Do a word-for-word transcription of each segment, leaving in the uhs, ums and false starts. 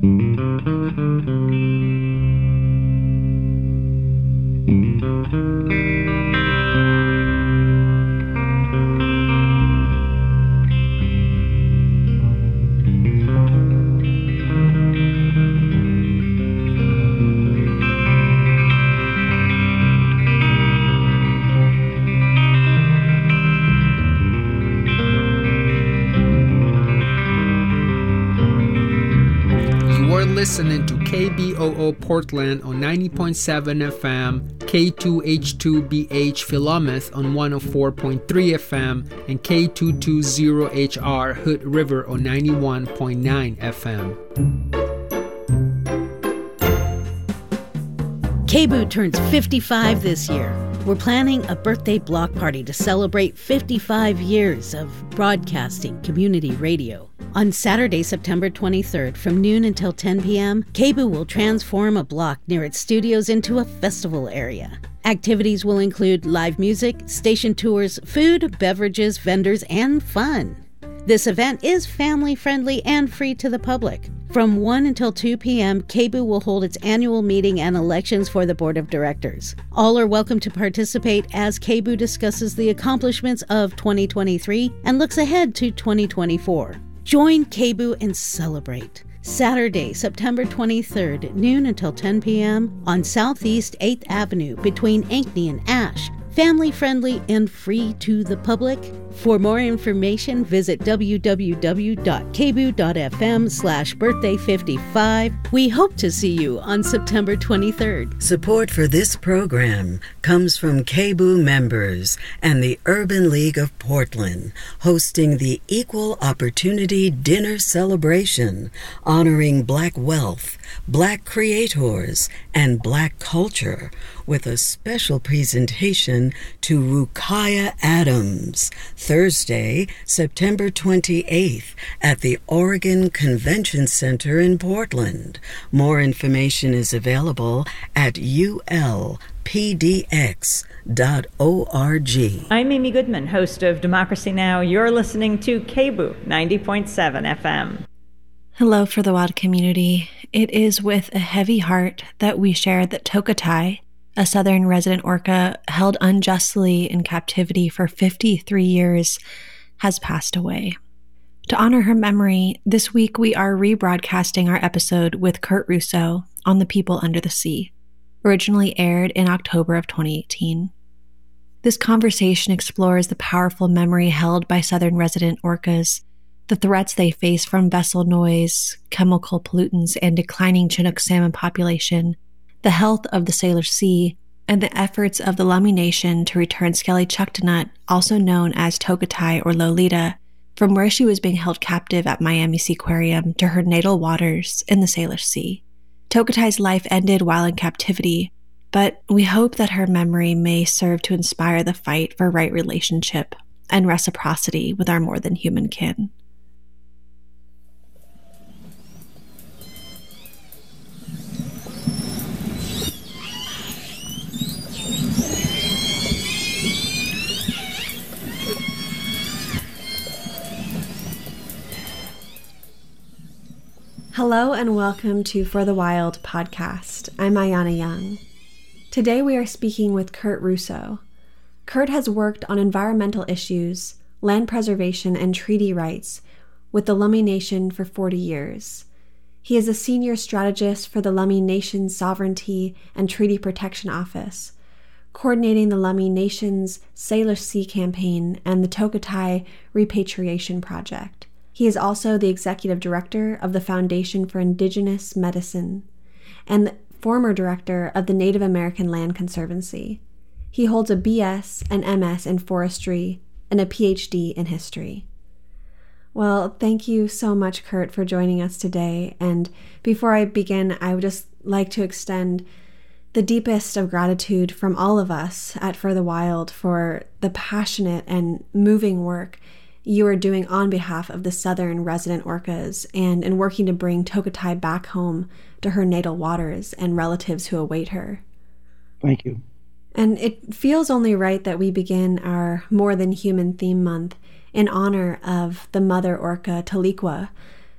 Listening to K B O O Portland on ninety point seven F M, K two H two B H Philomath on one oh four point three F M, and K two twenty H R Hood River on ninety-one point nine F M. K B O O turns fifty-five this year. We're planning a birthday block party to celebrate fifty-five years of broadcasting community radio. On Saturday, September twenty-third, from noon until ten p.m., K B O O will transform a block near its studios into a festival area. Activities will include live music, station tours, food, beverages, vendors, and fun. This event is family-friendly and free to the public. From one until two p.m., K B O O will hold its annual meeting and elections for the Board of Directors. All are welcome to participate as K B O O discusses the accomplishments of twenty twenty-three and looks ahead to twenty twenty-four. Join K B O O and celebrate. Saturday, September twenty-third, noon until ten p.m. on Southeast eighth Avenue between Ankeny and Ash. Family-friendly and free to the public. For more information, visit w w w dot k b o o dot f m slash birthday fifty-five. We hope to see you on September twenty-third. Support for this program comes from K B O O members and the Urban League of Portland, hosting the Equal Opportunity Dinner Celebration, honoring Black wealth, Black creators, and Black culture, with a special presentation to Rukiah Adams, Thursday, September twenty-eighth, at the Oregon Convention Center in Portland. More information is available at u l p d x dot org. I'm Amy Goodman, host of Democracy Now! You're listening to K B O O ninety point seven F M. Hello, For the Wild community. It is with a heavy heart that we share that Tokitae, a southern resident orca held unjustly in captivity for fifty-three years, has passed away. To honor her memory, this week we are rebroadcasting our episode with Kurt Russo on the people under the sea, originally aired in October of twenty eighteen. This conversation explores the powerful memory held by southern resident orcas, the threats they face from vessel noise, chemical pollutants, and declining Chinook salmon population, the health of the Salish Sea, and the efforts of the Lummi Nation to return Skelly Chuctanut, also known as Tokitae or Lolita, from where she was being held captive at Miami Seaquarium to her natal waters in the Salish Sea. Tokitae's life ended while in captivity, but we hope that her memory may serve to inspire the fight for right relationship and reciprocity with our more than human kin. Hello and welcome to For the Wild podcast. I'm Ayana Young. Today we are speaking with Kurt Russo. Kurt has worked on environmental issues, land preservation, and treaty rights with the Lummi Nation for forty years. He is a senior strategist for the Lummi Nation Sovereignty and Treaty Protection Office, coordinating the Lummi Nation's Salish Sea campaign and the Tokitae Repatriation Project. He is also the executive director of the Foundation for Indigenous Medicine and the former director of the Native American Land Conservancy. He holds a B S and M S in forestry and a P H D in history. Well, thank you so much, Kurt, for joining us today. And before I begin, I would just like to extend the deepest of gratitude from all of us at For the Wild for the passionate and moving work you are doing on behalf of the southern resident orcas and in working to bring Tokitae back home to her natal waters and relatives who await her. Thank you. And it feels only right that we begin our More Than Human theme month in honor of the mother orca Tahlequah,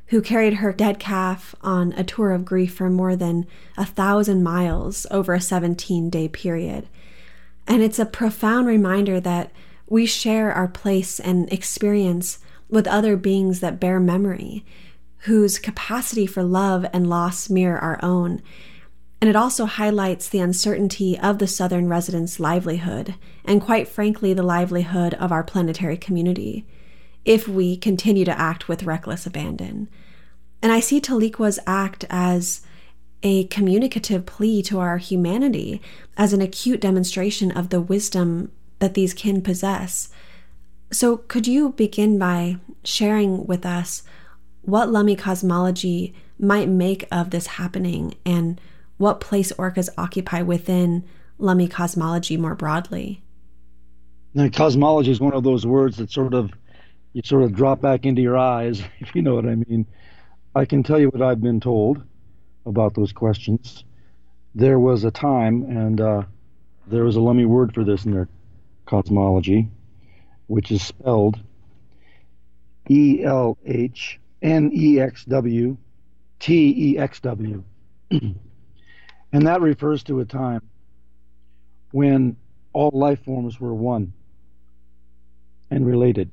who carried her dead calf on a tour of grief for more than a thousand miles over a seventeen-day period. And it's a profound reminder that we share our place and experience with other beings that bear memory, whose capacity for love and loss mirror our own. And it also highlights the uncertainty of the Southern residents' livelihood, and quite frankly, the livelihood of our planetary community, if we continue to act with reckless abandon. And I see Tahlequah's act as a communicative plea to our humanity, as an acute demonstration of the wisdom that these kin possess. So could you begin by sharing with us what Lummi cosmology might make of this happening, and what place orcas occupy within Lummi cosmology more broadly? Now, cosmology is one of those words that sort of, you sort of drop back into your eyes, if you know what I mean. I can tell you what I've been told about those questions. There was a time, and uh, there was a Lummi word for this in their cosmology, which is spelled E L H N E X W T E X W. And that refers to a time when all life forms were one and related.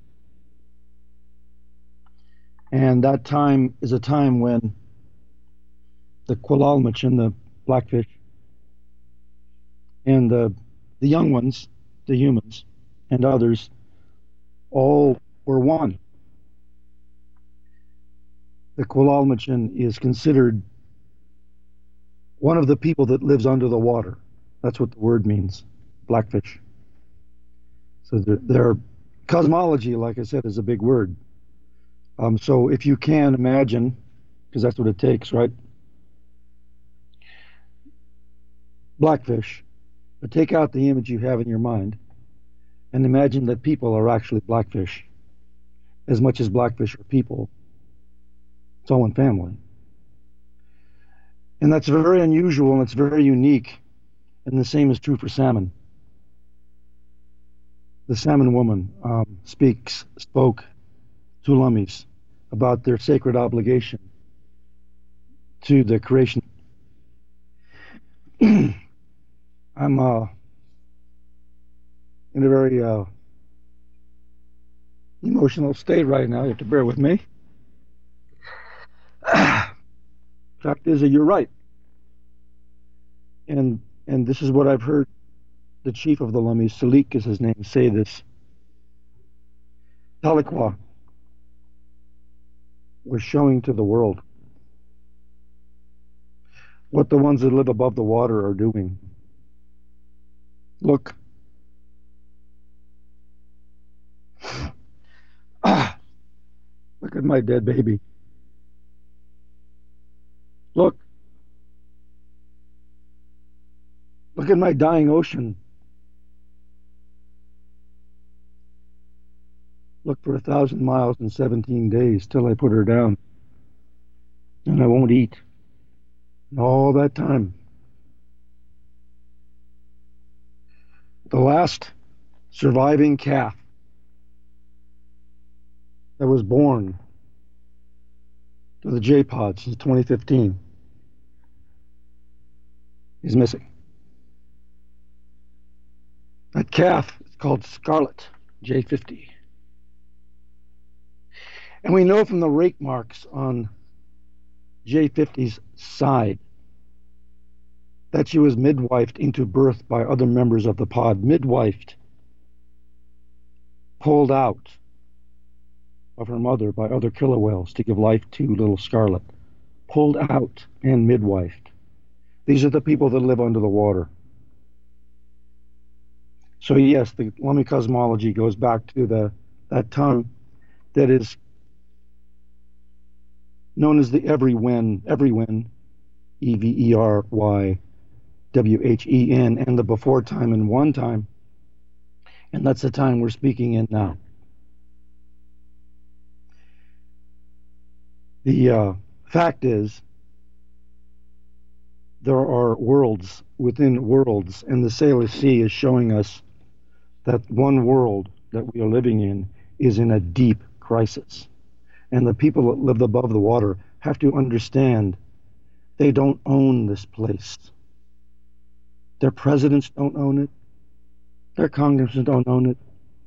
And that time is a time when the Qualalmach, the blackfish, and the, the young ones, the humans, and others, all were one. The Qualalmach is considered one of the people that lives under the water. That's what the word means, blackfish. So their, their cosmology, like I said, is a big word. Um, so if you can imagine, because that's what it takes, right? Blackfish, but take out the image you have in your mind and imagine that people are actually blackfish. As much as blackfish are people, it's all one family. And that's very unusual and it's very unique. And the same is true for salmon. The salmon woman um, speaks, spoke to Lummis about their sacred obligation to the creation. I'm uh, in a very uh, emotional state right now. You have to bear with me. Fact is that you're right. And and this is what I've heard the chief of the Lummis, Salik is his name, say this. Tahlequah was showing to the world what the ones that live above the water are doing. Look. Ah, look at my dead baby. Look. Look at my dying ocean. Look for a thousand miles in seventeen days till I put her down. And I won't eat. And all that time. The last surviving calf that was born to the J-Pod since twenty fifteen is missing. That calf is called Scarlet, J fifty. And we know from the rake marks on J fifty's side that she was midwifed into birth by other members of the pod. Midwifed, pulled out of her mother by other killer whales to give life to little Scarlet. Pulled out and midwifed. These are the people that live under the water. So yes, the Lummi cosmology goes back to the that tongue that is known as the Everywhen, Everywhen, E V E R Y W H E N, and the before time and one time. And that's the time we're speaking in now. The uh, fact is, there are worlds within worlds, and the Salish Sea is showing us that one world that we are living in is in a deep crisis. and the people that live above the water have to understand they don't own this place. Their presidents don't own it. Their congressmen don't own it.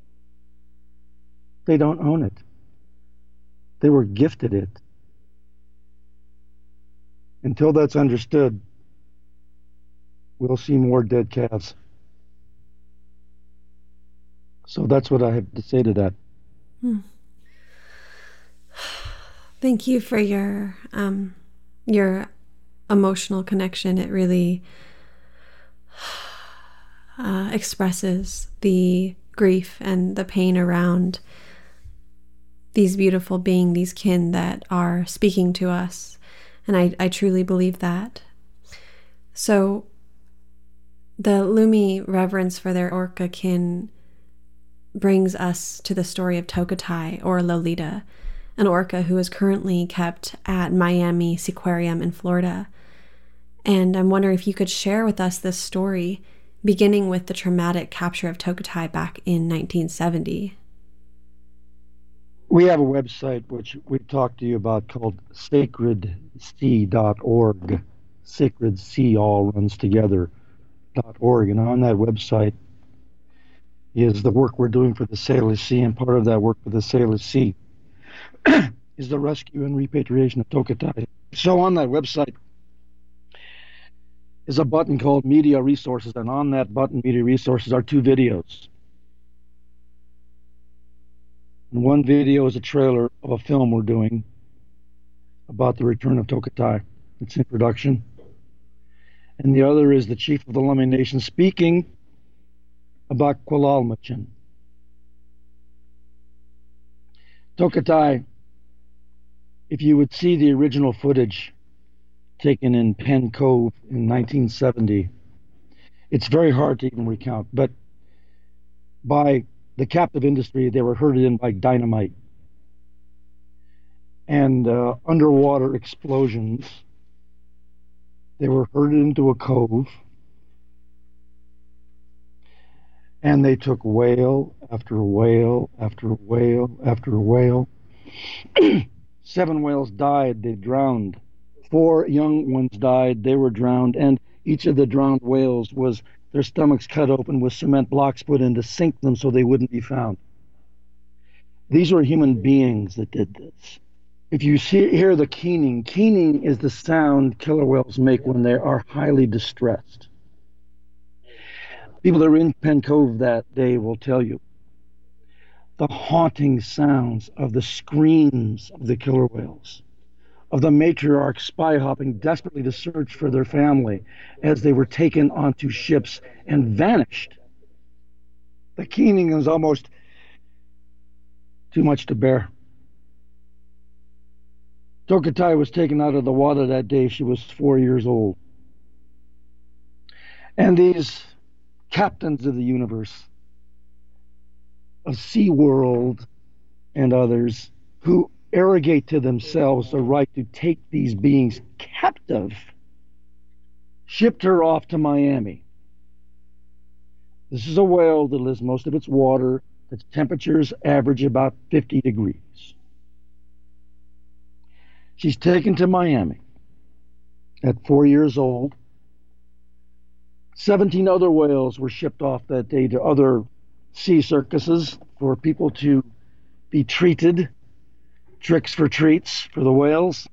They don't own it. They were gifted it. Until that's understood, we'll see more dead calves. So that's what I have to say to that. Hmm. Thank you for your um, your emotional connection. It really uh, expresses the grief and the pain around these beautiful beings, these kin that are speaking to us. And I, I truly believe that. So the Lumi reverence for their orca kin brings us to the story of Tokitae, or Lolita, an orca who is currently kept at Miami Seaquarium in Florida. And I'm wondering if you could share with us this story, beginning with the traumatic capture of Tokitae back in nineteen seventy. We have a website which we talked to you about called sacred sea dot org. Sacred Sea all runs together dot org. And on that website is the work we're doing for the Salish Sea, and part of that work for the Salish Sea is the rescue and repatriation of Tokitae. So on that website is a button called Media Resources, and on that button, Media Resources, are two videos. And one video is a trailer of a film we're doing about the return of Tokitae. It's in production. And the other is the chief of the Lummi Nation speaking about Kwalalmachan. Tokitae, if you would see the original footage taken in Penn Cove in nineteen seventy, it's very hard to even recount, but by the captive industry, they were herded in by dynamite and uh, underwater explosions. They were herded into a cove, and they took whale after whale after whale after whale. Seven whales died, they drowned. Four young ones died, they were drowned, and each of the drowned whales was their stomachs cut open with cement blocks put in to sink them so they wouldn't be found. These were human beings that did this. If you see, hear the keening, keening is the sound killer whales make when they are highly distressed. People that are in Penn Cove that day will tell you the haunting sounds of the screams of the killer whales, of the matriarchs spy hopping desperately to search for their family as they were taken onto ships and vanished. The keening is almost too much to bear. Tokitae was taken out of the water that day. She was four years old. And these captains of the universe, of SeaWorld and others, who arrogate to themselves the right to take these beings captive, shipped her off to Miami. This is a whale that lives most of its water. Its temperatures average about fifty degrees. She's taken to Miami at four years old. seventeen other whales were shipped off that day to other sea circuses for people to be treated. Tricks for treats for the whales.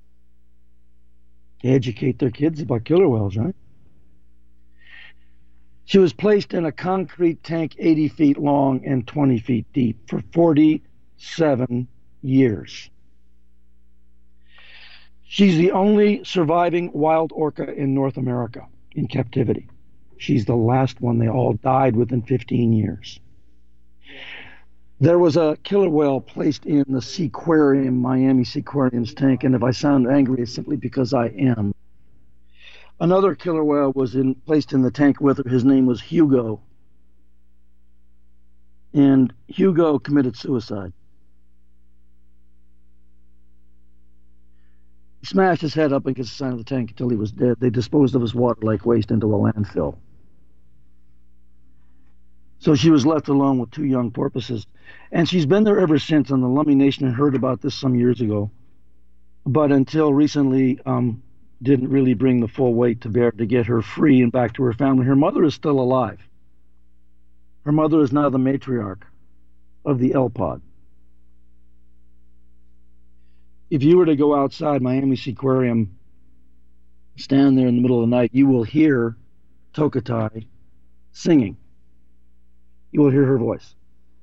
They educate their kids about killer whales, right? She was placed in a concrete tank eighty feet long and twenty feet deep for forty-seven years. She's the only surviving wild orca in North America in captivity. She's the last one. They all died within fifteen years. There was a killer whale placed in the Seaquarium, Miami Seaquarium's tank, and if I sound angry, it's simply because I am. Another killer whale was in, placed in the tank with her. His name was Hugo. And Hugo committed suicide. He smashed his head up against the side of the tank until he was dead. They disposed of his water like waste into a landfill. So she was left alone with two young porpoises. And she's been there ever since, and the Lummi Nation had heard about this some years ago. But until recently, um, didn't really bring the full weight to bear to get her free and back to her family. Her mother is still alive. Her mother is now the matriarch of the L-Pod. If you were to go outside Miami Seaquarium, stand there in the middle of the night, you will hear Tokitae singing. You will hear her voice.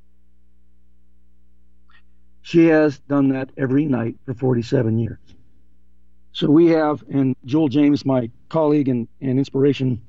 She has done that every night for forty-seven years. So we have, and Joel James, my colleague and, and inspiration,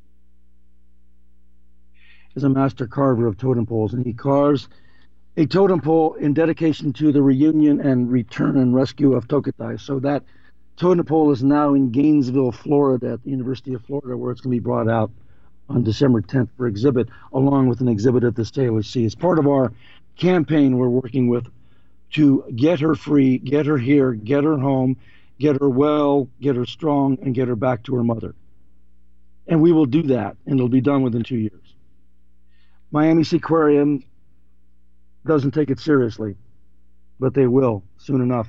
is a master carver of totem poles, and he carves a totem pole in dedication to the reunion and return and rescue of Tokitae. So that totem pole is now in Gainesville, Florida, at the University of Florida, where it's going to be brought out on December tenth for exhibit, along with an exhibit at the Salish Sea. It's part of our campaign we're working with to get her free, get her here, get her home, get her well, get her strong, and get her back to her mother. And we will do that, and it'll be done within two years. Miami Seaquarium doesn't take it seriously, but they will soon enough.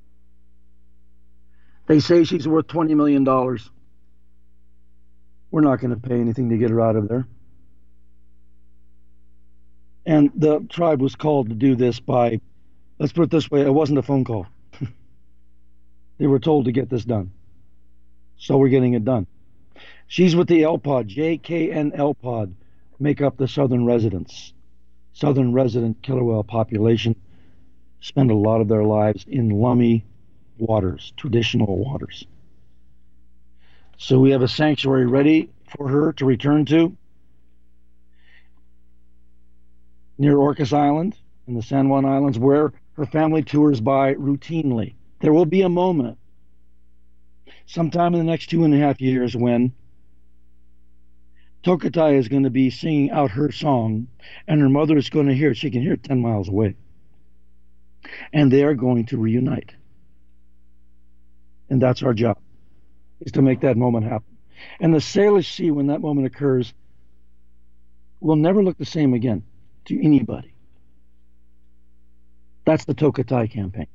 They say she's worth twenty million dollars. We're not going to pay anything to get her out of there. And the tribe was called to do this by, let's put it this way, it wasn't a phone call. They were told to get this done. So we're getting it done. She's with the L-Pod. J K N L-Pod make up the southern residents. Southern resident killer whale population spend a lot of their lives in Lummi waters, traditional waters. So we have a sanctuary ready for her to return to near Orcas Island in the San Juan Islands, where her family tours by routinely. There will be a moment sometime in the next two and a half years when Tokitae is going to be singing out her song, and her mother is going to hear it. She can hear it ten miles away. And they are going to reunite. And that's our job, is to make that moment happen. And the Salish Sea, when that moment occurs, will never look the same again to anybody. That's the Tokitae campaign.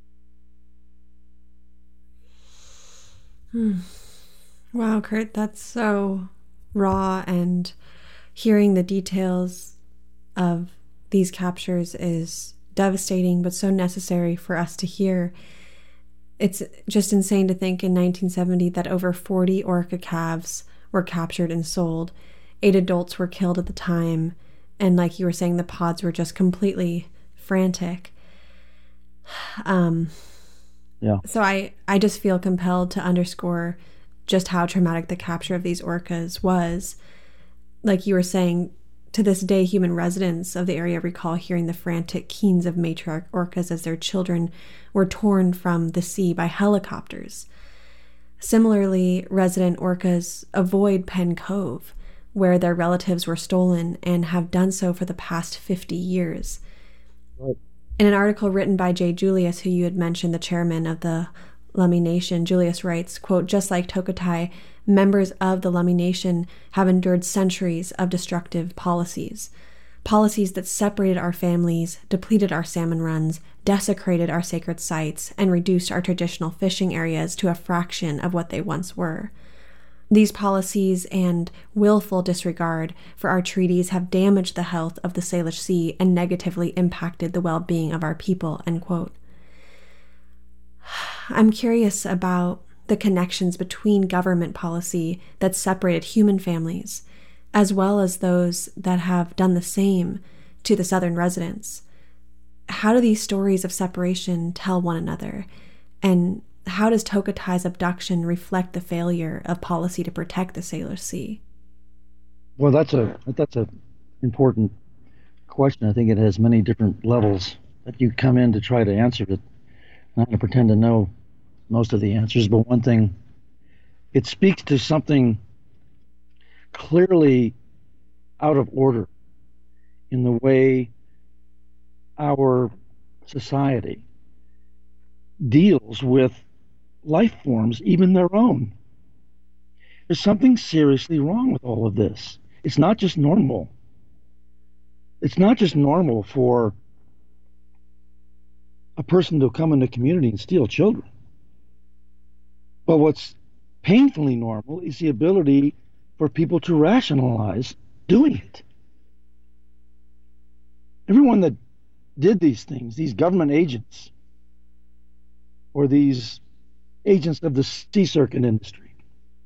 Hmm. Wow, Kurt, that's so raw, and hearing the details of these captures is devastating, but so necessary for us to hear. It's just insane to think in nineteen seventy that over forty orca calves were captured and sold. Eight adults were killed at the time, and like you were saying, the pods were just completely frantic. Um, yeah. So I, I just feel compelled to underscore just how traumatic the capture of these orcas was. Like you were saying, to this day, human residents of the area recall hearing the frantic keens of matriarch orcas as their children were torn from the sea by helicopters. Similarly, resident orcas avoid Penn Cove, where their relatives were stolen and have done so for the past fifty years. Right. In an article written by Jay Julius, who you had mentioned, the chairman of the Lummi Nation, Julius writes, quote, "Just like Tokitae, members of the Lummi Nation have endured centuries of destructive policies. Policies that separated our families, depleted our salmon runs, desecrated our sacred sites, and reduced our traditional fishing areas to a fraction of what they once were. These policies and willful disregard for our treaties have damaged the health of the Salish Sea and negatively impacted the well-being of our people," end quote. I'm curious about the connections between government policy that separated human families, as well as those that have done the same to the southern residents. How do these stories of separation tell one another? And how does Tokitae's abduction reflect the failure of policy to protect the Salish Sea? Well, that's a that's a important question. I think it has many different levels that you come in to try to answer it. I'm not going to pretend to know most of the answers, but one thing, it speaks to something clearly out of order in the way our society deals with life forms, even their own. There's something seriously wrong with all of this. It's not just normal. It's not just normal for a person to come in the community and steal children. But what's painfully normal is the ability for people to rationalize doing it. Everyone that did these things, these government agents, or these agents of the sea circuit industry,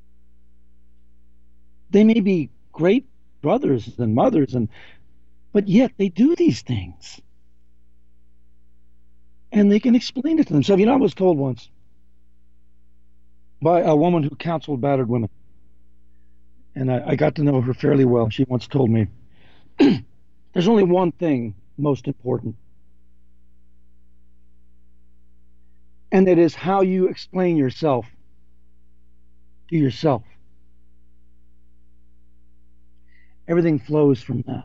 they may be great brothers and mothers, and but yet they do these things. And they can explain it to themselves. You know, I was told once by a woman who counseled battered women, and I, I got to know her fairly well. She once told me, there's only one thing most important, and it is how you explain yourself to yourself. Everything flows from that.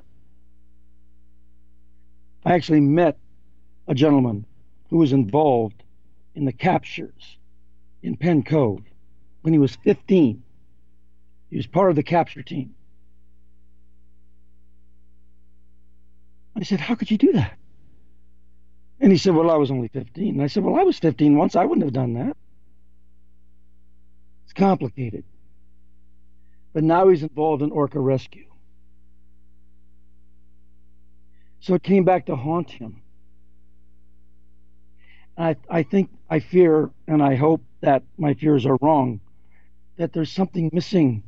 I actually met a gentleman who was involved in the captures in Penn Cove when he was fifteen. He was part of the capture team. I said, how could you do that? And he said, well, I was only fifteen. And I said, well, I was fifteen once. I wouldn't have done that. It's complicated. But now he's involved in orca rescue. So it came back to haunt him. I, I think, I fear, and I hope that my fears are wrong, that there's something missing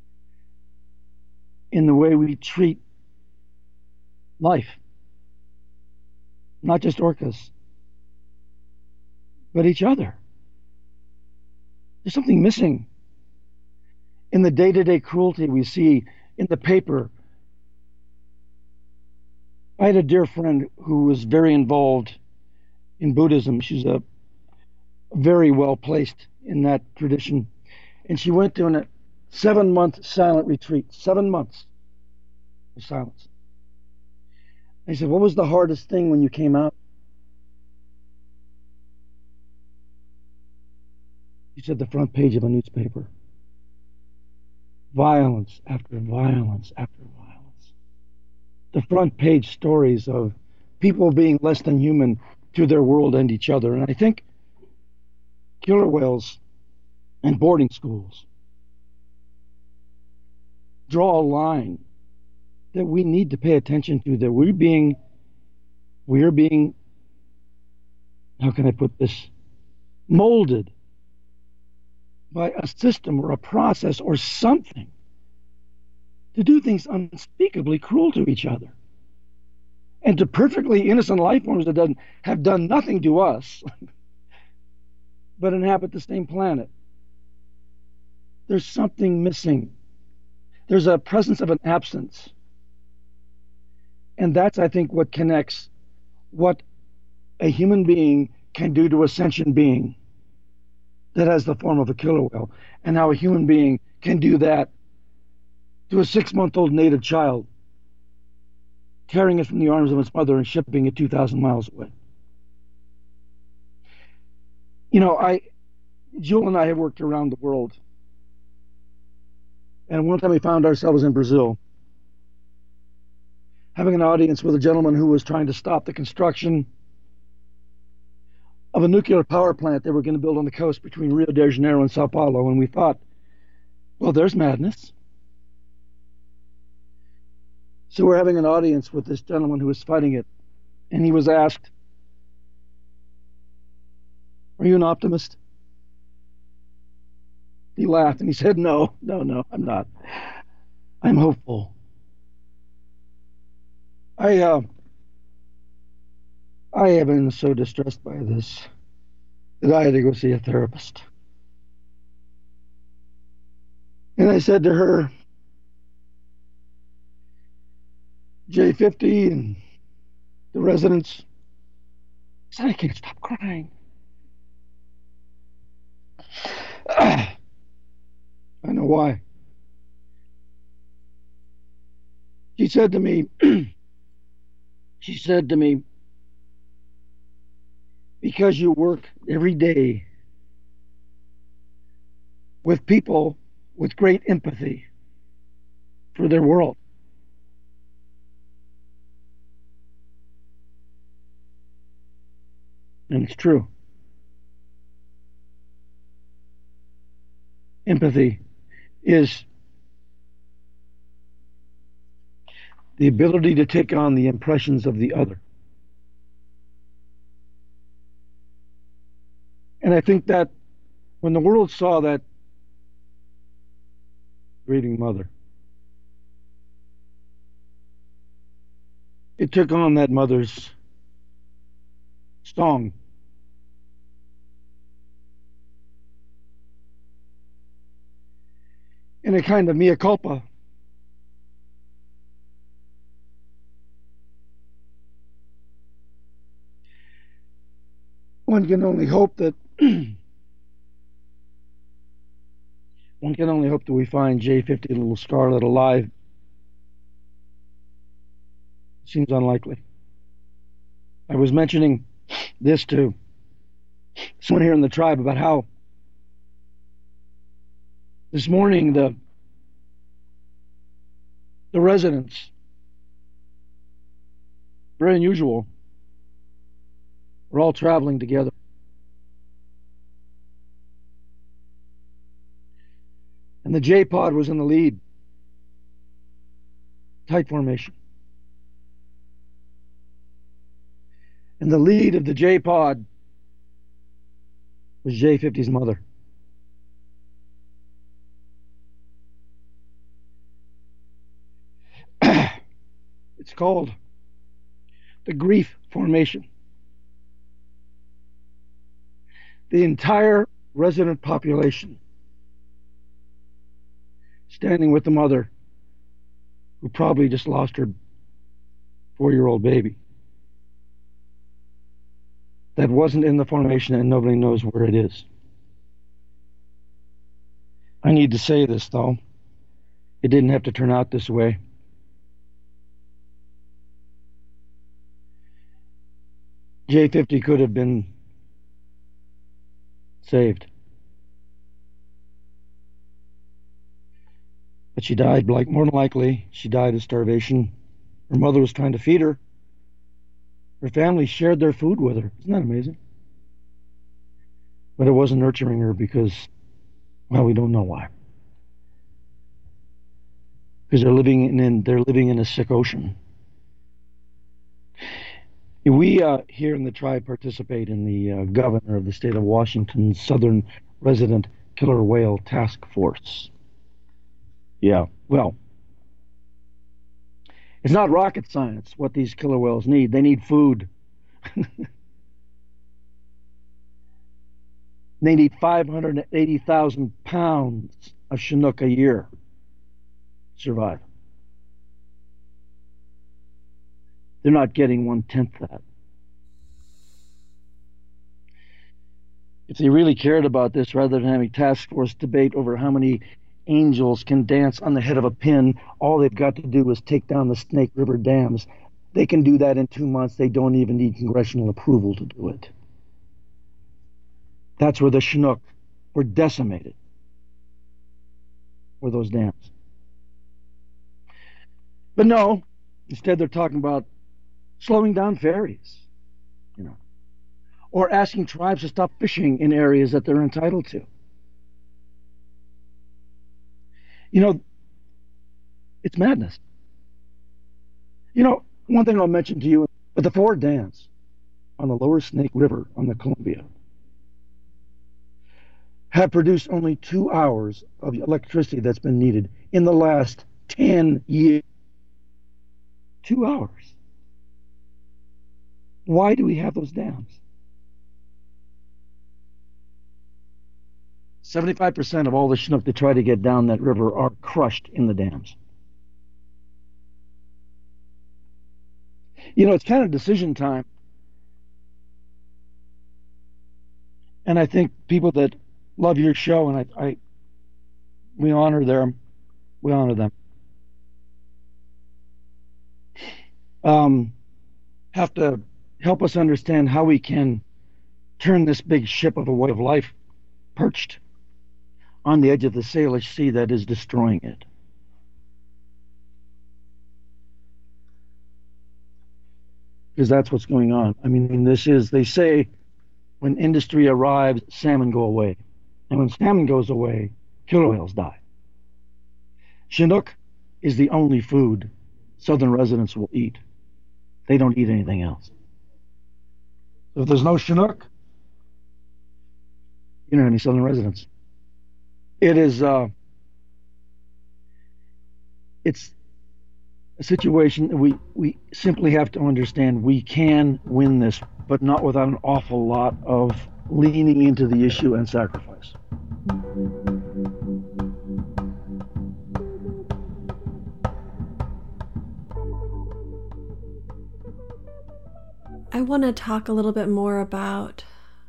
in the way we treat life. Not just orcas, but each other. There's something missing in the day-to-day cruelty we see in the paper. I had a dear friend who was very involved in Buddhism. She's a very well placed in that tradition. And she went to a seven month silent retreat, seven months of silence. I said, what was the hardest thing when you came out? She said, the front page of a newspaper. Violence after violence after violence. The front page stories of people being less than human to their world and each other. And I think killer whales and boarding schools draw a line that we need to pay attention to, that we're being, we're being, how can I put this, molded by a system or a process or something to do things unspeakably cruel to each other. And to perfectly innocent life forms that doesn't, have done nothing to us, but inhabit the same planet. There's something missing. There's a presence of an absence. And that's, I think, what connects what a human being can do to a sentient being that has the form of a killer whale, and how a human being can do that to a six-month-old native child, tearing it from the arms of its mother and shipping it two thousand miles away. You know, I, Jewel and I have worked around the world. And one time we found ourselves in Brazil, having an audience with a gentleman who was trying to stop the construction of a nuclear power plant they were going to build on the coast between Rio de Janeiro and Sao Paulo. And we thought, well, there's madness. So we're having an audience with this gentleman who was fighting it. And he was asked, are you an optimist? He laughed and he said, no, no, no, I'm not. I'm hopeful. I, uh, I have been so distressed by this that I had to go see a therapist. And I said to her, J fifty and the residents, I said, I can't stop crying. I know why. She said to me, she said to me, because you work every day with people with great empathy for their world, and it's true. Empathy is the ability to take on the impressions of the other. And I think that when the world saw that grieving mother, it took on that mother's song. In a kind of mea culpa. One can only hope that one can only hope that we find J fifty Little Scarlet alive. Seems unlikely. I was mentioning this to someone here in the tribe about how this morning the the residents, very unusual, were all traveling together. And the J-Pod was in the lead. Tight formation. And the lead of the J-Pod was J fifty's mother. It's called the grief formation. The entire resident population standing with the mother who probably just lost her four-year-old baby. That wasn't in the formation and nobody knows where it is. I need to say this, though. It didn't have to turn out this way. J fifty could have been saved. But she died, like more than likely, she died of starvation. Her mother was trying to feed her. Her family shared their food with her. Isn't that amazing? But it wasn't nurturing her because, well, we don't know why. Because they're living in they're living in a sick ocean. We uh, here in the tribe participate in the uh, governor of the state of Washington's Southern Resident Killer Whale Task Force. Yeah, well, it's not rocket science what these killer whales need. They need food. They need five hundred eighty thousand pounds of Chinook a year to survive. They're not getting one-tenth that. If they really cared about this, rather than having task force debate over how many angels can dance on the head of a pin, all they've got to do is take down the Snake River dams. They can do that in two months. They don't even need congressional approval to do it. That's where the Chinook were decimated, were those dams. But no, instead they're talking about slowing down ferries, you know, or asking tribes to stop fishing in areas that they're entitled to. You know, it's madness. You know, one thing I'll mention to you, but the four dams on the lower Snake River on the Columbia have produced only two hours of electricity that's been needed in the last ten years. Two hours. Why do we have those dams? seventy-five percent of all the Chinook that try to get down that river are crushed in the dams. You know, it's kind of decision time. And I think people that love your show, and I, I we honor them, we honor them, um, have to help us understand how we can turn this big ship of a way of life perched on the edge of the Salish Sea that is destroying it. Because that's what's going on. I mean, this is, they say, when industry arrives, salmon go away. And when salmon goes away, killer whales die. Chinook is the only food southern residents will eat. They don't eat anything else. So if there's no Chinook, you don't have any southern residents. It is, uh, it's a situation that we, we simply have to understand we can win this, but not without an awful lot of leaning into the issue and sacrifice. I want to talk a little bit more about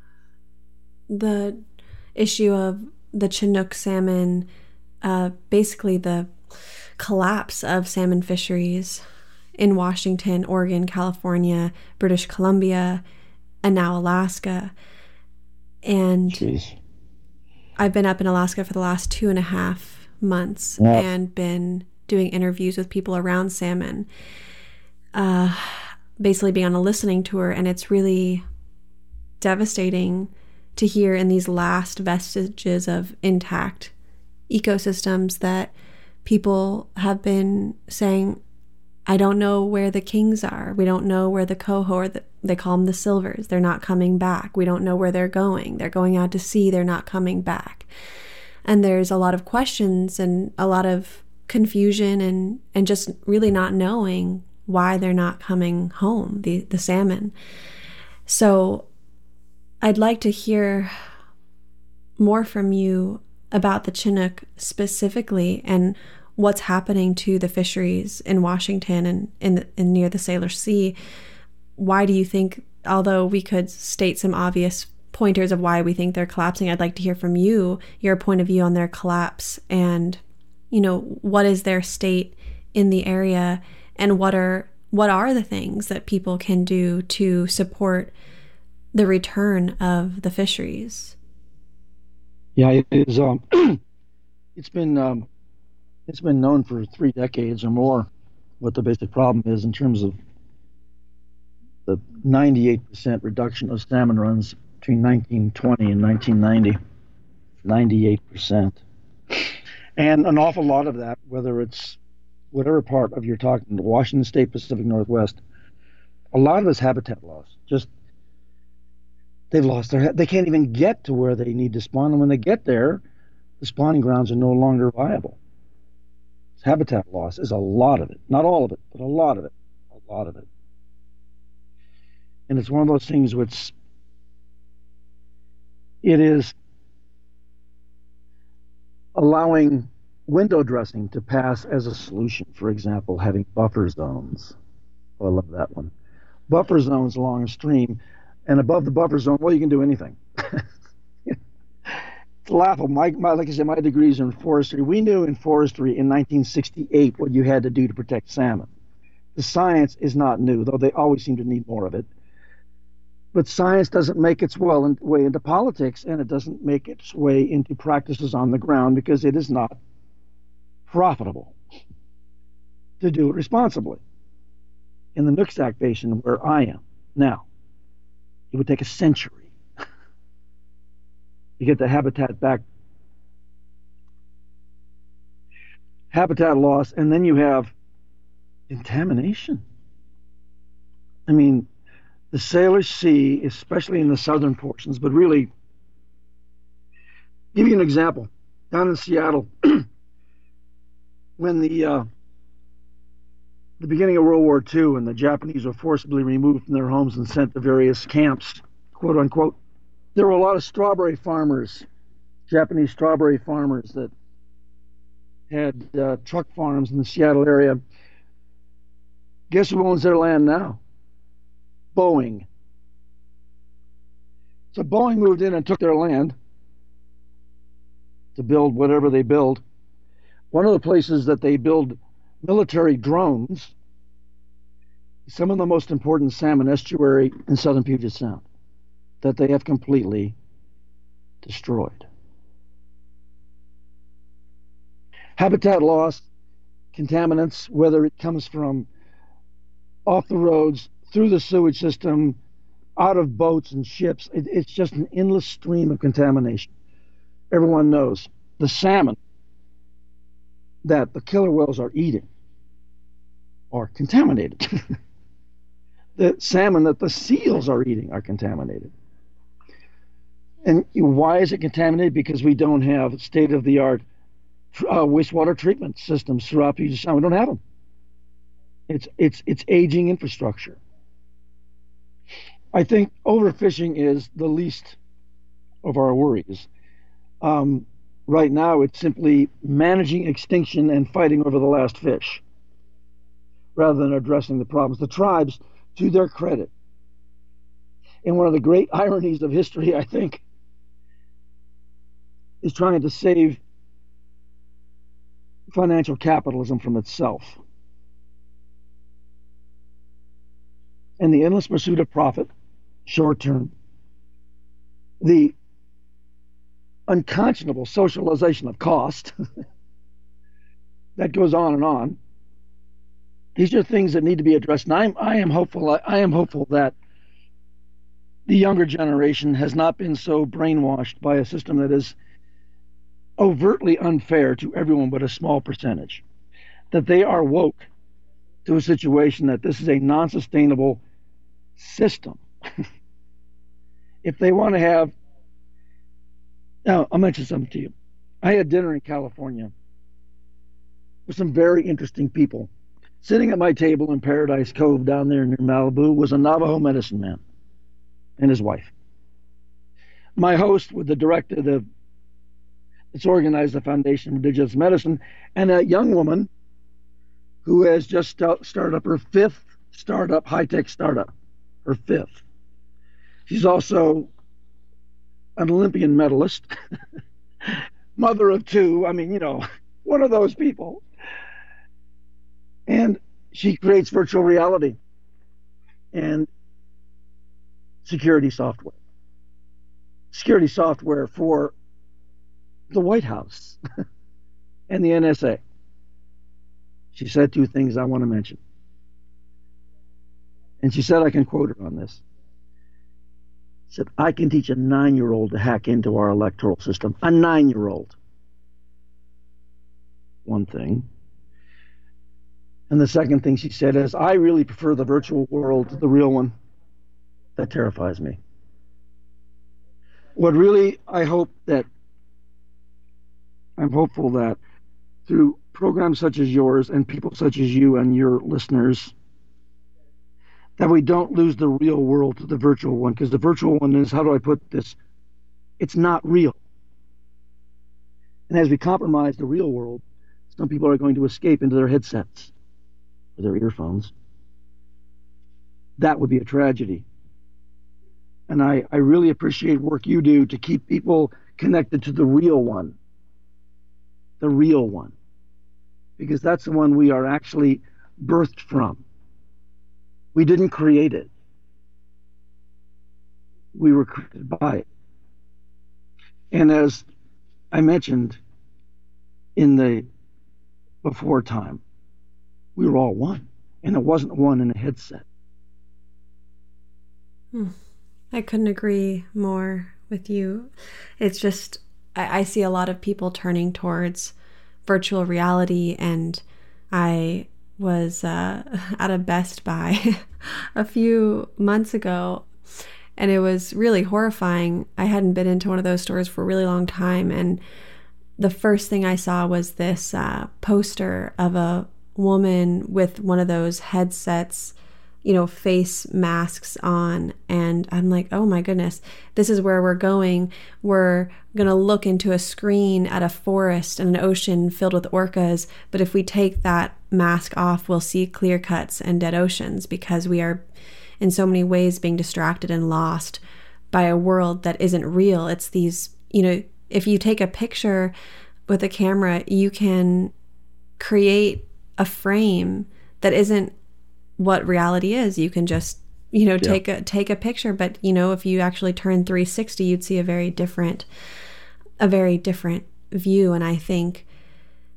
the issue of the Chinook salmon, uh, basically the collapse of salmon fisheries in Washington, Oregon, California, British Columbia, and now Alaska. And Jeez. I've been up in Alaska for the last two and a half months yeah. and been doing interviews with people around salmon, uh, basically being on a listening tour, and it's really devastating to hear in these last vestiges of intact ecosystems that people have been saying, I don't know where the kings are. We don't know where the coho, or the, they call them the silvers. They're not coming back. We don't know where they're going. They're going out to sea. They're not coming back. And there's a lot of questions and a lot of confusion and, and just really not knowing why they're not coming home, the, the salmon. So I'd like to hear more from you about the Chinook specifically and what's happening to the fisheries in Washington and in, in near the Salish Sea. Why do you think, although we could state some obvious pointers of why we think they're collapsing, I'd like to hear from you, your point of view on their collapse and, you know, what is their state in the area and what are what are the things that people can do to support the return of the fisheries? Yeah, it is. Um, it's been um, it's been known for three decades or more what the basic problem is in terms of the ninety-eight percent reduction of salmon runs between nineteen twenty and nineteen ninety. ninety-eight percent, and an awful lot of that, whether it's whatever part of you're talking, the Washington State, Pacific Northwest, a lot of it's habitat loss. Just they've lost their, they can't even get to where they need to spawn, and when they get there, the spawning grounds are no longer viable. Habitat loss is a lot of it, not all of it, but a lot of it, a lot of it. And it's one of those things which it is allowing window dressing to pass as a solution. For example, having buffer zones. Oh, I love that one. Buffer zones along a stream, and above the buffer zone, well, you can do anything. It's laughable. My, my, like I said, my degrees in forestry. We knew in forestry in nineteen sixty-eight what you had to do to protect salmon. The science is not new, though they always seem to need more of it. But science doesn't make its well in, way into politics, and it doesn't make its way into practices on the ground because it is not profitable to do it responsibly. In the Nooksack Basin, where I am now, it would take a century to get the habitat back. Habitat loss, and then you have contamination. I mean, the Salish Sea, especially in the southern portions, but really, give you an example. Down in Seattle, when the uh, the beginning of World War Two and the Japanese were forcibly removed from their homes and sent to various camps, quote unquote, there were a lot of strawberry farmers, Japanese strawberry farmers that had uh, truck farms in the Seattle area. Guess who owns their land now? Boeing. So Boeing moved in and took their land to build whatever they build. One of the places that they build military drones is some of the most important salmon estuary in southern Puget Sound that they have completely destroyed. Habitat loss, contaminants, whether it comes from off the roads, through the sewage system, out of boats and ships. It, it's just an endless stream of contamination. Everyone knows the salmon that the killer whales are eating are contaminated. The salmon that the seals are eating are contaminated. And why is it contaminated? Because we don't have state-of-the-art uh, wastewater treatment systems throughout Puget Sound. We don't have them. It's it's it's aging infrastructure. I think overfishing is the least of our worries. Um, right now, it's simply managing extinction and fighting over the last fish, rather than addressing the problems. The tribes, to their credit, and one of the great ironies of history, I think, is trying to save financial capitalism from itself. And the endless pursuit of profit, short term, the unconscionable socialization of cost that goes on and on. These are things that need to be addressed. And I'm, I am hopeful. I, I am hopeful that the younger generation has not been so brainwashed by a system that is overtly unfair to everyone but a small percentage, that they are woke to a situation that this is a non-sustainable system. If they want to have, now I'll mention something to you. I had dinner in California with some very interesting people. Sitting at my table in Paradise Cove down there near Malibu was a Navajo medicine man and his wife. My host was the director of the that's organized the Foundation for Indigenous Medicine, and a young woman who has just st- started up her fifth startup, high-tech startup, her fifth. She's also an Olympian medalist, mother of two. I mean, you know, one of those people. And she creates virtual reality and security software. Security software for the White House and the N S A. She said two things I want to mention. And she said, I can quote her on this. She said, I can teach a nine-year-old to hack into our electoral system. A nine-year-old. One thing. And the second thing she said is, I really prefer the virtual world to the real one. That terrifies me. What really, I hope that, I'm hopeful that through programs such as yours and people such as you and your listeners, that we don't lose the real world to the virtual one, because the virtual one is, how do I put this? It's not real. And as we compromise the real world, some people are going to escape into their headsets or their earphones. That would be a tragedy. And I, I really appreciate work you do to keep people connected to the real one. The real one. Because that's the one we are actually birthed from. We didn't create it. We were created by it. And as I mentioned in the before time, we were all one. And it wasn't one in a headset. Hmm. I couldn't agree more with you. It's just, I, I see a lot of people turning towards virtual reality, and I was uh, at a Best Buy a few months ago, and it was really horrifying. I hadn't been into one of those stores for a really long time, and the first thing I saw was this uh, poster of a woman with one of those headsets, you know, face masks on. And I'm like, oh my goodness, this is where we're going. We're going to look into a screen at a forest and an ocean filled with orcas. But if we take that mask off, we'll see clear cuts and dead oceans, because we are in so many ways being distracted and lost by a world that isn't real. It's these, you know, if you take a picture with a camera, you can create a frame that isn't what reality is. You can just, you know, take yeah. a take a picture, but you know, if you actually turn three sixty, you'd see a very different a very different view. And I think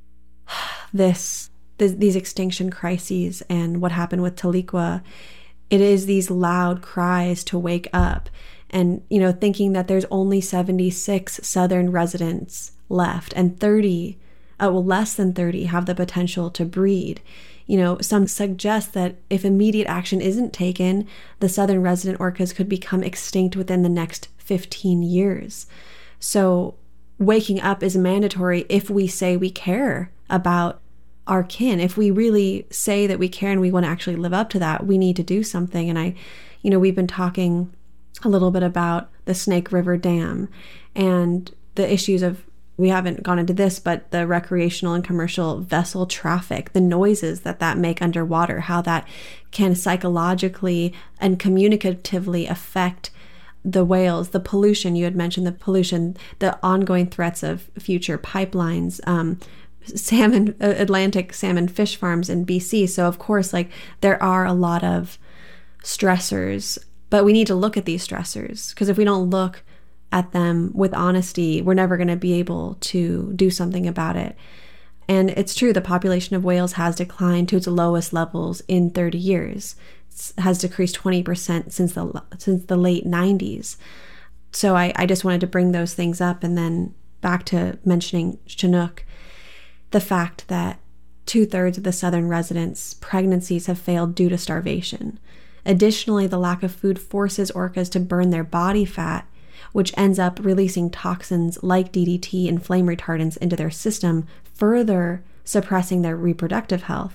this, this these extinction crises and what happened with Tahlequah it is these loud cries to wake up. And, you know, thinking that there's only seventy-six Southern residents left and thirty, uh, well, less than thirty have the potential to breed. You know, some suggest that if immediate action isn't taken, the Southern resident orcas could become extinct within the next fifteen years. So waking up is mandatory if we say we care about our kin. If we really say that we care and we want to actually live up to that, we need to do something. And I, you know, we've been talking a little bit about the Snake River Dam and the issues of, we haven't gone into this, but the recreational and commercial vessel traffic, the noises that that make underwater, how that can psychologically and communicatively affect the whales, the pollution, you had mentioned the pollution, the ongoing threats of future pipelines, um, salmon, Atlantic salmon fish farms in B C. So of course, like there are a lot of stressors, but we need to look at these stressors, because if we don't look at them with honesty, we're never going to be able to do something about it. And it's true, the population of whales has declined to its lowest levels in thirty years. It has decreased twenty percent since the since the late nineties. So I, I just wanted to bring those things up. And then back to mentioning Chinook, the fact that two-thirds of the Southern residents' pregnancies have failed due to starvation. Additionally, the lack of food forces orcas to burn their body fat, which ends up releasing toxins like D D T and flame retardants into their system, further suppressing their reproductive health.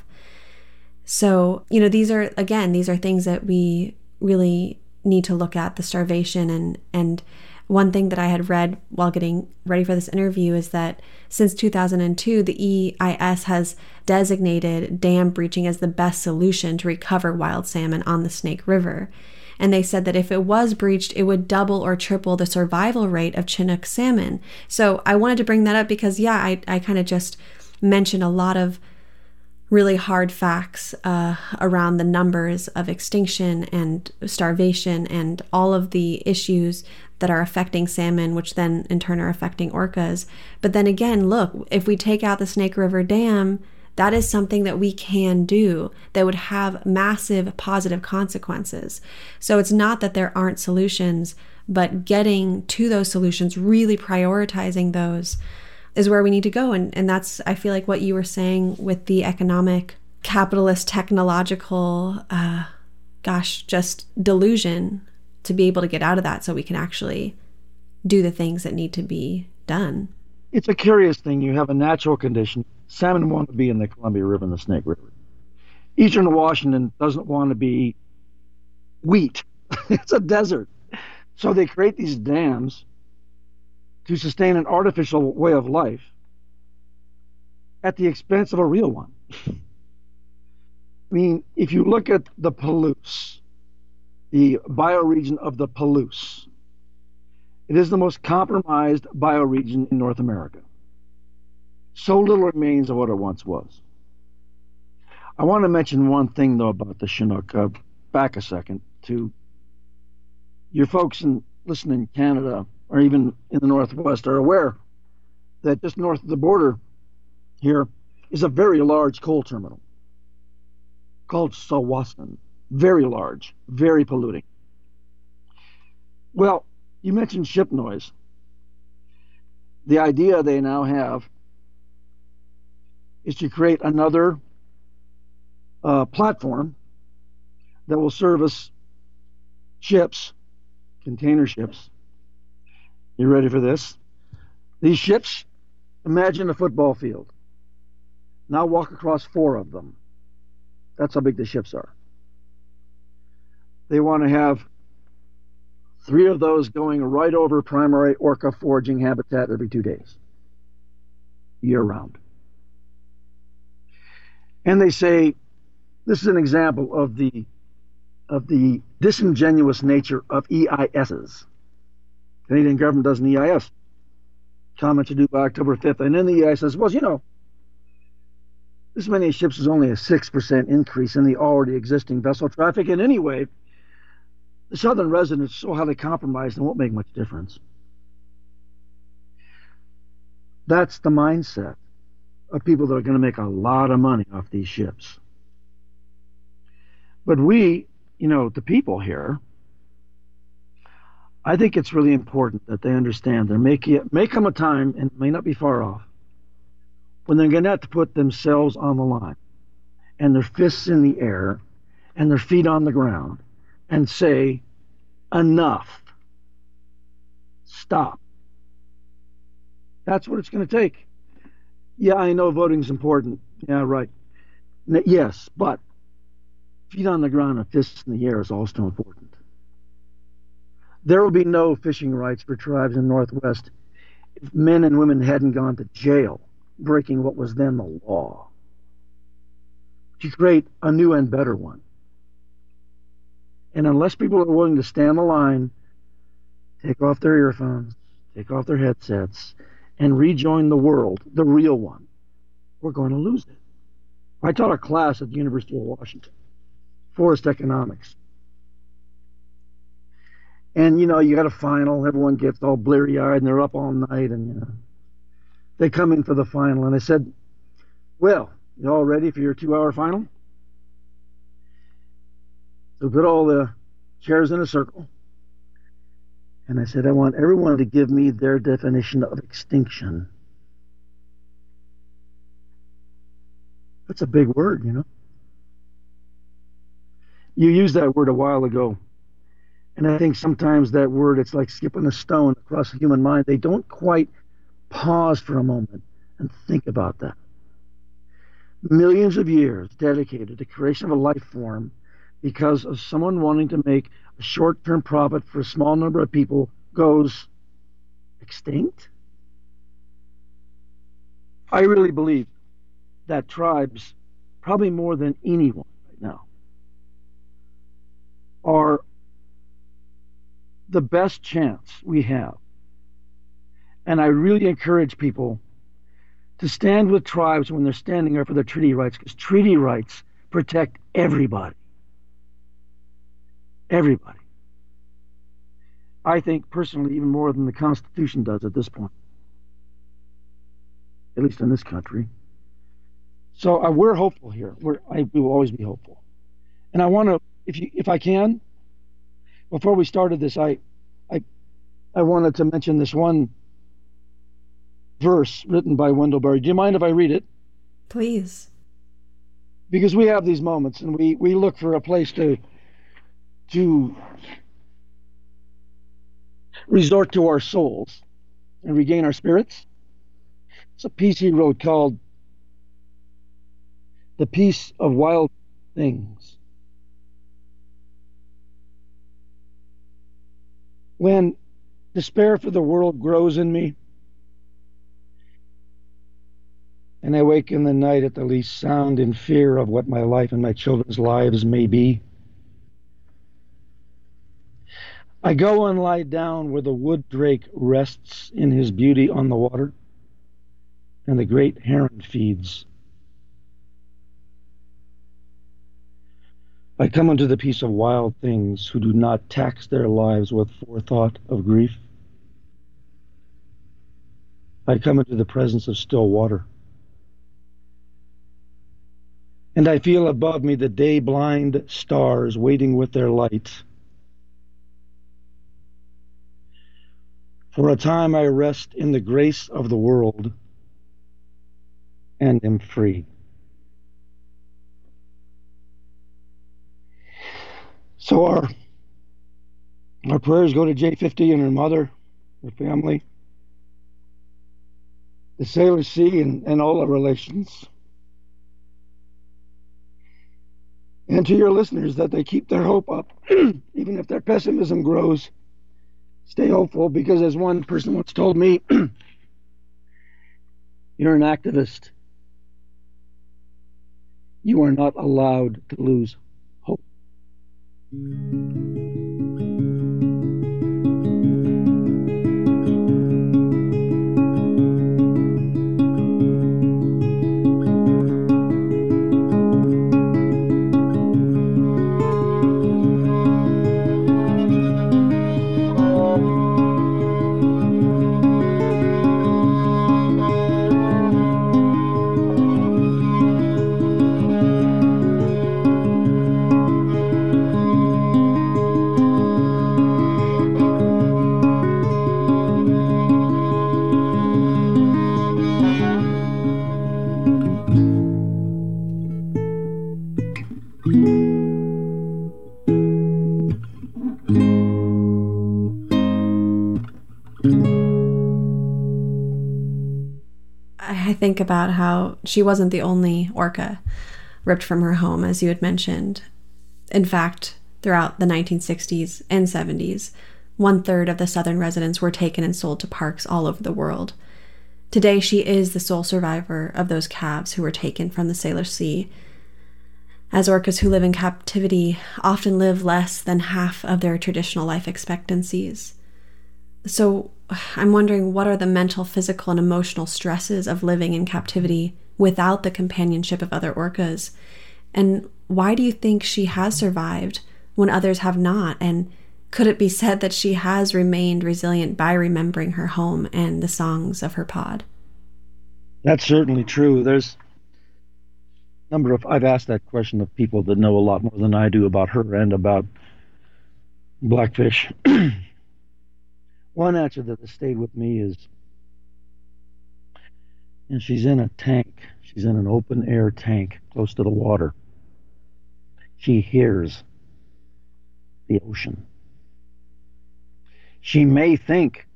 So, you know, these are, again, these are things that we really need to look at, the starvation. And, and one thing that I had read while getting ready for this interview is that since two thousand two, the E I S has designated dam breaching as the best solution to recover wild salmon on the Snake River. And they said that if it was breached, it would double or triple the survival rate of Chinook salmon. So I wanted to bring that up because, yeah, I, I kind of just mentioned a lot of really hard facts uh, around the numbers of extinction and starvation and all of the issues that are affecting salmon, which then in turn are affecting orcas. But then again, look, if we take out the Snake River Dam, that is something that we can do that would have massive positive consequences. So it's not that there aren't solutions, but getting to those solutions, really prioritizing those, is where we need to go. And, and that's, I feel like, what you were saying with the economic, capitalist, technological, uh, gosh, just delusion, to be able to get out of that so we can actually do the things that need to be done. It's a curious thing. You have a natural condition. Salmon want to be in the Columbia River and the Snake River. Eastern Washington doesn't want to be wheat. It's a desert. So they create these dams to sustain an artificial way of life at the expense of a real one. I mean, if you look at the Palouse, the bioregion of the Palouse, it is the most compromised bioregion in North America. So little remains of what it once was. I want to mention one thing, though, about the Chinook. Uh, back a second to your folks in, listening in Canada, or even in the Northwest, are aware that just north of the border here is a very large coal terminal called Tsawwassen. Very large, very polluting. Well, you mentioned ship noise. The idea they now have is to create another uh, platform that will service ships, container ships. You ready for this? These ships, imagine a football field. Now walk across four of them. That's how big the ships are. They want to have three of those going right over primary orca foraging habitat every two days, year-round. And they say, this is an example of the of the disingenuous nature of E I Ss. Canadian government does an E I S. Comment to do by October fifth. And then the E I S says, well, you know, this many ships is only a six percent increase in the already existing vessel traffic. And anyway, the southern residents are so highly compromised, it won't make much difference. That's the mindset of people that are going to make a lot of money off these ships. But we, you know, the people here, I think it's really important that they understand there may, may come a time, and it may not be far off, when they're going to have to put themselves on the line and their fists in the air and their feet on the ground and say, enough, stop. That's what it's going to take. Yeah, I know voting's important. Yeah, right. Yes, but feet on the ground and fists in the air is also important. There will be no fishing rights for tribes in the Northwest if men and women hadn't gone to jail breaking what was then the law, to create a new and better one. And unless people are willing to stand the line, take off their earphones, take off their headsets, and rejoin the world, the real one, we're going to lose it. I taught a class at the University of Washington, forest economics. And, you know, you got a final, everyone gets all bleary-eyed, and they're up all night, and, you know, they come in for the final, and I said, well, you all ready for your two-hour final? So put all the chairs in a circle. And I said, I want everyone to give me their definition of extinction. That's a big word, you know. You used that word a while ago. And I think sometimes that word, it's like skipping a stone across the human mind. They don't quite pause for a moment and think about that. Millions of years dedicated to the creation of a life form because of someone wanting to make a short-term profit for a small number of people goes extinct? I really believe that tribes, probably more than anyone right now, are the best chance we have. And I really encourage people to stand with tribes when they're standing up for their treaty rights, because treaty rights protect everybody. Everybody. I think personally even more than the Constitution does at this point, at least in this country. So uh, we're hopeful here. We're, I, we will always be hopeful. And I want to, if you, if I can, before we started this, I, I, I wanted to mention this one verse written by Wendell Berry. Do you mind if I read it? Please. Because we have these moments, and we, we look for a place to to resort to our souls and regain our spirits. It's a piece he wrote called The Peace of Wild Things. When despair for the world grows in me, and I wake in the night at the least sound in fear of what my life and my children's lives may be, I go and lie down where the wood drake rests in his beauty on the water, and the great heron feeds. I come unto the peace of wild things who do not tax their lives with forethought of grief. I come into the presence of still water. And I feel above me the day-blind stars waiting with their light. For a time I rest in the grace of the world and am free. So our, our prayers go to J fifty and her mother, her family, the Sailor Sea, and, and all our relations. And to your listeners, that they keep their hope up, even if their pessimism grows. Stay hopeful, because as one person once told me, you're an activist. You are not allowed to lose hope. I think about how she wasn't the only orca ripped from her home, as you had mentioned. In fact, throughout the nineteen sixties and seventies, one-third of the southern residents were taken and sold to parks all over the world. Today, she is the sole survivor of those calves who were taken from the Salish Sea, as orcas who live in captivity often live less than half of their traditional life expectancies. So I'm wondering, what are the mental, physical, and emotional stresses of living in captivity without the companionship of other orcas? And why do you think she has survived when others have not? And could it be said that she has remained resilient by remembering her home and the songs of her pod? That's certainly true. There's a number of, I've asked that question of people that know a lot more than I do about her and about Blackfish. One answer that has stayed with me is, and she's in a tank. She's in an open air tank close to the water. She hears the ocean. She may think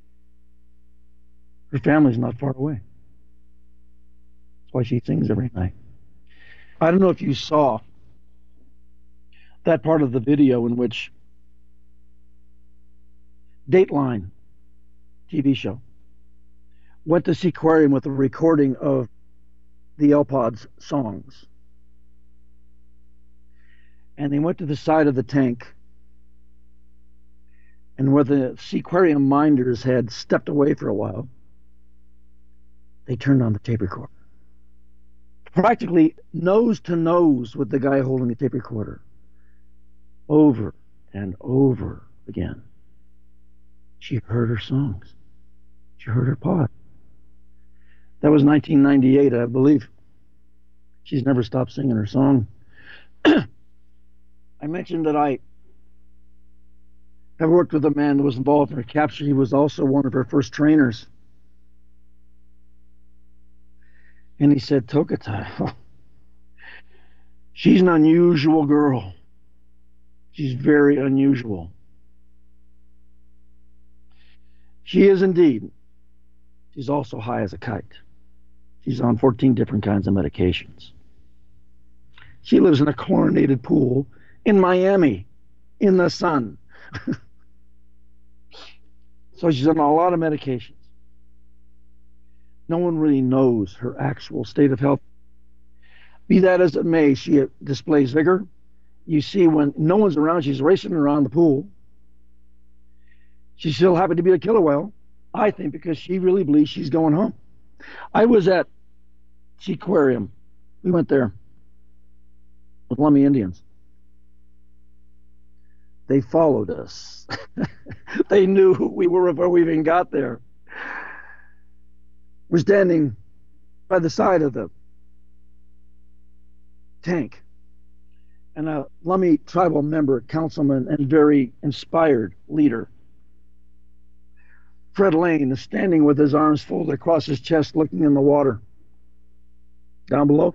her family's not far away. That's why she sings every night. I don't know if you saw that part of the video in which Dateline T V show went to Seaquarium with a recording of the L-Pod's songs. And they went to the side of the tank, and where the Seaquarium minders had stepped away for a while, they turned on the tape recorder. Practically nose to nose with the guy holding the tape recorder. Over and over again. She heard her songs. She heard her pod. That was nineteen ninety-eight, I believe. She's never stopped singing her song. I mentioned that I have worked with a man that was involved in her capture. He was also one of her first trainers. And he said, Tokata, she's an unusual girl. She's very unusual. She is indeed. She's also high as a kite. She's on fourteen different kinds of medications. She lives in a chlorinated pool in Miami, in the sun. So she's on a lot of medications. No one really knows her actual state of health. Be that as it may, she displays vigor. You see, when no one's around, she's racing around the pool. She's still happy to be a killer whale, I think, because she really believes she's going home. I was at Seaquarium. We went there with Lummi Indians. They followed us. They knew who we were before we even got there. We're standing by the side of the tank. And a Lummi tribal member, councilman, and very inspired leader, Fred Lane, is standing with his arms folded across his chest, looking in the water down below.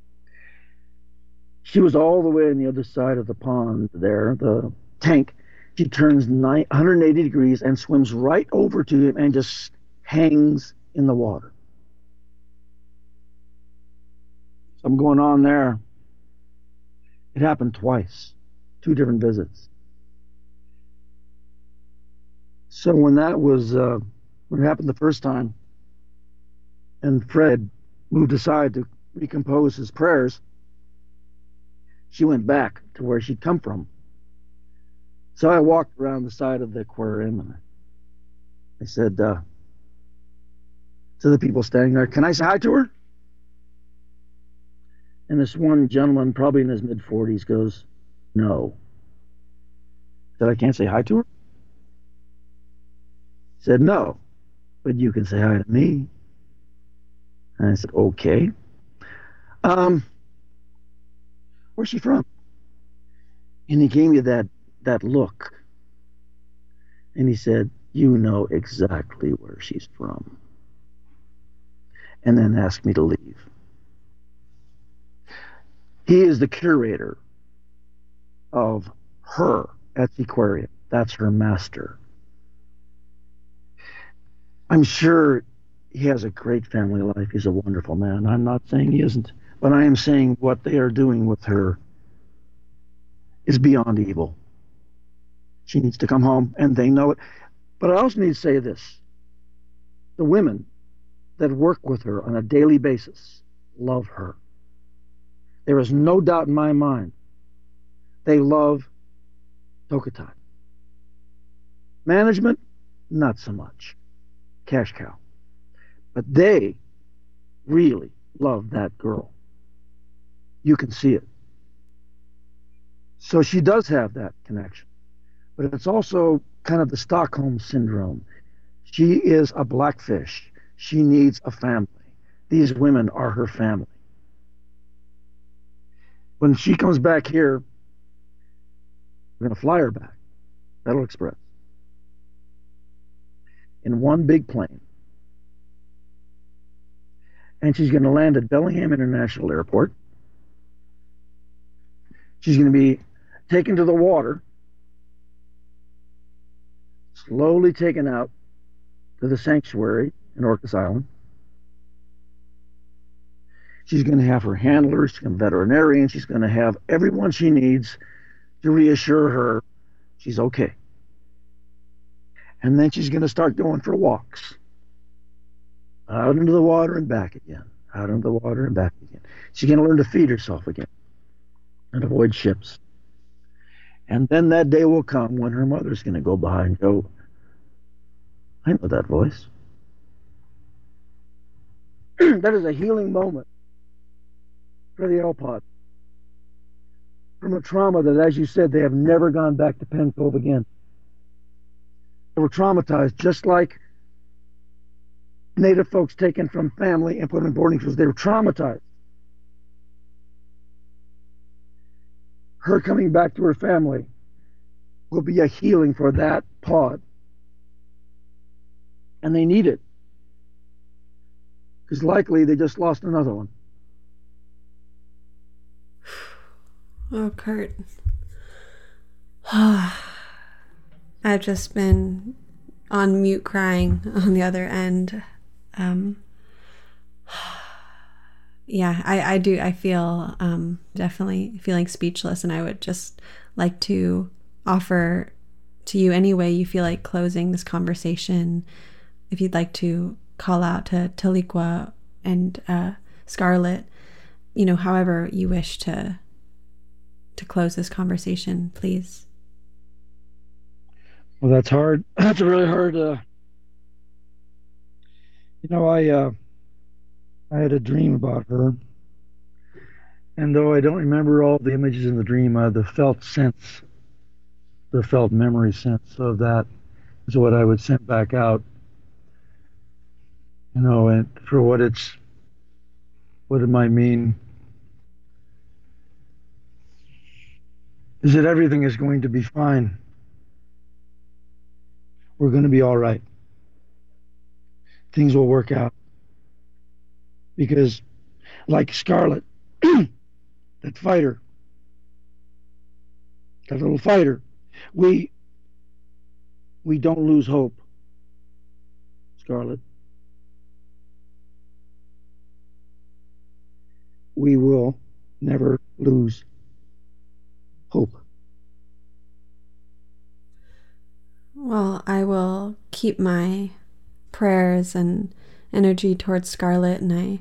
She was all the way on the other side of the pond there, the tank. She turns one hundred eighty degrees and swims right over to him and just hangs in the water. Something going on there. It happened twice, two different visits. So when that was, uh, when it happened the first time, and Fred moved aside to recompose his prayers, she went back to where she'd come from. So I walked around the side of the aquarium and I said uh, to the people standing there, can I say hi to her? And this one gentleman, probably in his mid forties, goes, no. I said, I can't say hi to her? He said, no, but you can say hi to me. And I said, okay. Um, where's she from? And he gave me that, that look. And he said, you know exactly where she's from. And then asked me to leave. He is the curator of her at the aquarium. That's her master. I'm sure he has a great family life. He's a wonderful man. I'm not saying he isn't, but I am saying what they are doing with her is beyond evil. She needs to come home, and they know it. But I also need to say this. The women that work with her on a daily basis love her. There is no doubt in my mind they love Tokitae. Management, not so much. Cash cow. But they really love that girl. You can see it. So she does have that connection. But it's also kind of the Stockholm syndrome. She is a blackfish. She needs a family. These women are her family. When she comes back here, we're going to fly her back. Federal Express. In one big plane. And she's going to land at Bellingham International Airport. She's going to be taken to the water, slowly taken out to the sanctuary in Orcas Island. She's going to have her handlers, she's going to have a veterinarian, she's going to have everyone she needs to reassure her she's okay. And then she's going to start going for walks. Out into the water and back again. Out into the water and back again. She's going to learn to feed herself again and avoid ships. And then that day will come when her mother's going to go by and go, I know that voice. That is a healing moment for the L-Pod. From a trauma that, as you said, they have never gone back to Penn Cove again. They were traumatized, just like Native folks taken from family and put in boarding schools. They were traumatized. Her coming back to her family will be a healing for that pod. And they need it. Because likely they just lost another one. Oh, Kurt. I've just been on mute crying on the other end. Um, yeah, I, I do. I feel um, definitely feeling speechless, and I would just like to offer to you any way you feel like closing this conversation. If you'd like to call out to Taliqua and uh, Scarlett, you know, however you wish to to close this conversation, please. Well, that's hard. That's a really hard. Uh, you know, I uh, I had a dream about her, and though I don't remember all the images in the dream, uh, the felt sense, the felt memory sense of that is what I would send back out. You know, and for what it's, what it might mean, is that everything is going to be fine. We're going to be all right. Things will work out. Because, like Scarlett, that fighter, that little fighter, we, we don't lose hope, Scarlett. We will never lose hope. Well, I will keep my prayers and energy towards Scarlett, and I,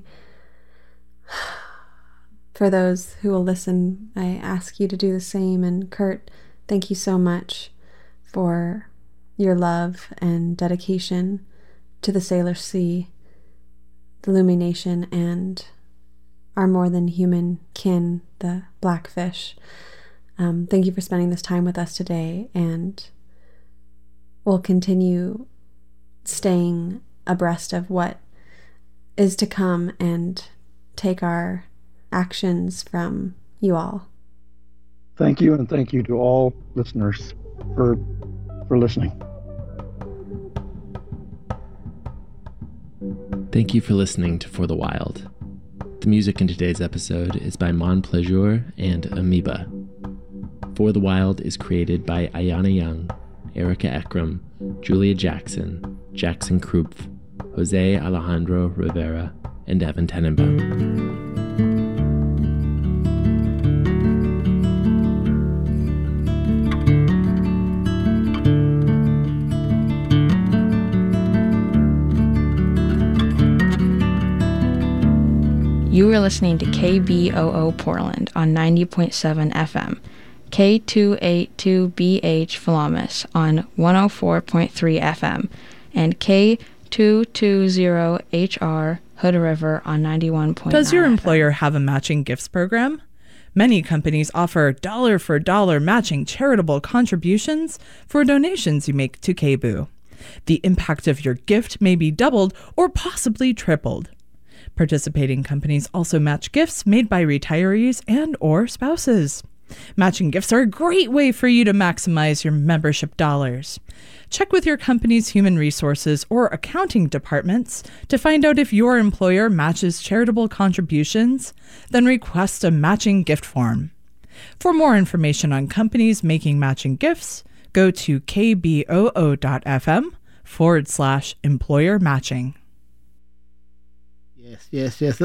for those who will listen, I ask you to do the same. And Kurt, thank you so much for your love and dedication to the Salish Sea, the Lummi Nation, and our more than human kin, the Blackfish. Um, thank you for spending this time with us today, and we'll continue staying abreast of what is to come and take our actions from you all. Thank you, and thank you to all listeners for for listening. Thank you for listening to For the Wild. The music in today's episode is by Mon Plaisir and Amoeba. For the Wild is created by Ayana Young, Erica Ekram, Julia Jackson, Jackson Krupp, Jose Alejandro Rivera, and Evan Tenenbaum. You were listening to K B O O Portland on ninety point seven F M, K two eighty-two B H Philomis on one oh four point three F M, and K two twenty H R Hood River on ninety-one point nine. Does your employer F M. have a matching gifts program? Many companies offer dollar-for-dollar matching charitable contributions for donations you make to K B O O. The impact of your gift may be doubled or possibly tripled. Participating companies also match gifts made by retirees and or spouses. Matching gifts are a great way for you to maximize your membership dollars. Check with your company's human resources or accounting departments to find out if your employer matches charitable contributions, then request a matching gift form. For more information on companies making matching gifts, go to kboo.fm forward slash employer matching. Yes, yes, yes.